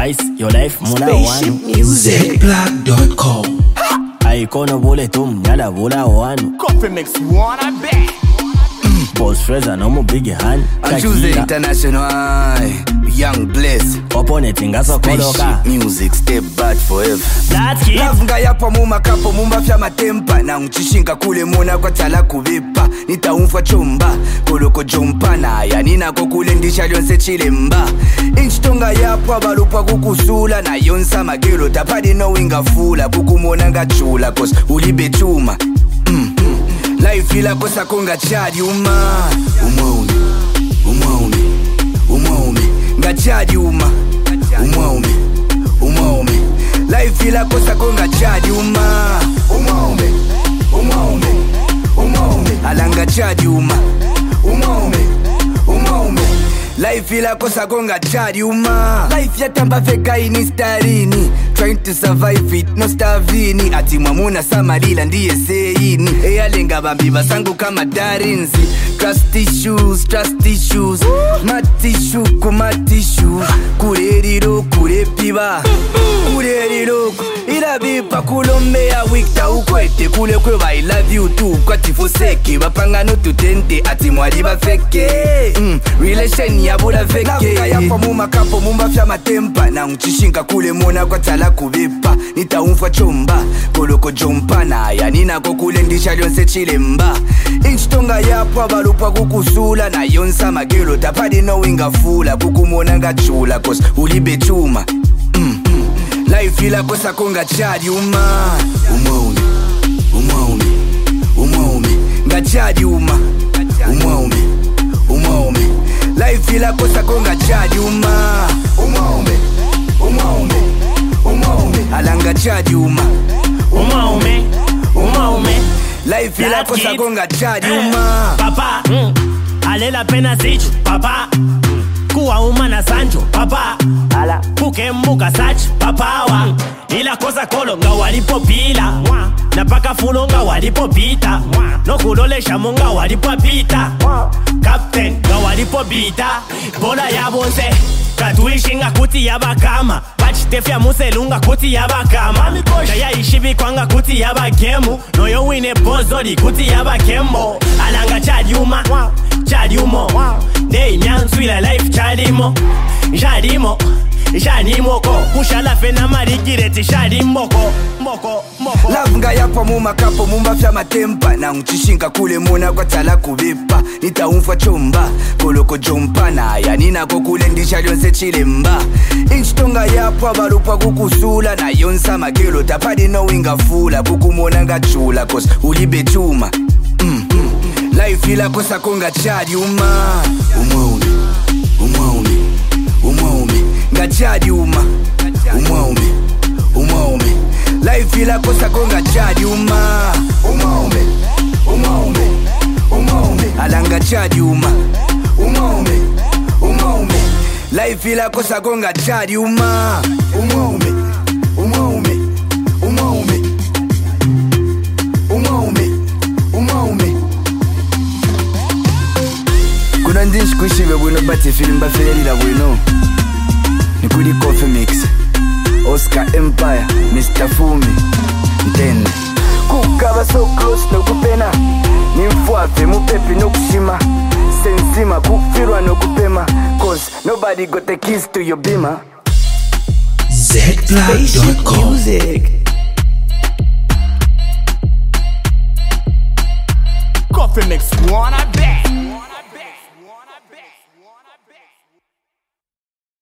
sacrifice your life muna Spaceship wanu Music Zblack.com. Aikono bole tum nyala bula wanu Coffee makes one, I bet. Boss Fraser no mu big hand On Tuesday International, Young Bliss, opponent ngaso koloka Spaceship Music, step back forever. That's it. Love nga yapo muma kapo mumba fya matempa na mchishinga kule muna kwa tala kuvipa nitaumfwa chumba koloko jompana ya nina kukule ndisha lyonse chilemba inchitonga yapo abalupwa kukusula na yonsa magelo tapadi no winga fula kukumona nga chula cause ulibe chuma life ila kosa konga chadi uma nga chadi uma life ila kosa konga chadi uma alanga chadi uma life ila kosa konga chadi uma life yatamba veka ini starini trying to survive it no starvini ati mwamuna samalila ndiye seini eyalenga bambi basangu kama darinzi trust issues matishu kumatishu kureriro kurepiba kureriro irabipa kulombea wikta ukwete kule kweba I love you too kwatifuseke bapangano tutente ati mwali bafeke relation yabula feke lavuka yapo muma kapo mumba fya matempa na mchishinga kule muna kwa tala kuvipa nitaumfwa chumba koloko jompana ya nina kukule ndisha lyonse chilemba inchitonga yapo abalupwa kukusula na yonsa magelo tapadi no winga fula kukumona nga chula cause ulibe chuma life ila kosa konga chadi uma nga chadi uma life ila kosa konga chadi uma alanga chadi uma life ila kosa konga chadi uma papa alela pena sichu papa kuwa uma na sancho papa ala kukembuka sachi papa wa ila kosa kolo nga walipopila na paka fulo nga walipopita no kulolesha monga walipopita captain nga walipopita bola ya bonse katuishinga kuti yabakama bachitefya muselunga kuti yabakama kaya ishibi kwanga kuti yabakemu noyo wine bozoli kuti yabakembo alanga chadiuma Dey nyanswila life chadimo Janimoko Kushala fena marigireti shadimoko Moko Love nga yapo muma kapo mumba fya matempa na mchishinga kule muna kwa tala kuvipa nitaumfwa chumba koloko jompana ya nina kukule ndisha lyonse chilemba inchitonga yapo abalupwa kukusula na yonsa magelo tapadi no winga fula kukumona nga chula cause ulibe chuma life ila kosa konga chadi uma nga chadi uma life ila kosa konga chadi uma alanga chadi uma life ila kosa konga chadi uma kuna ndinshi kushibe bwino bati film bafelelila bwino nikuli Coffee Mix Oscar Empire Mr. Fumi Ntene kukaba so close nokupena nimfwafe mupepi nokushima sensima kufirwa nokupema cause nobody got the keys to your beamer Zblack.com. Music Coffee makes one, I bet.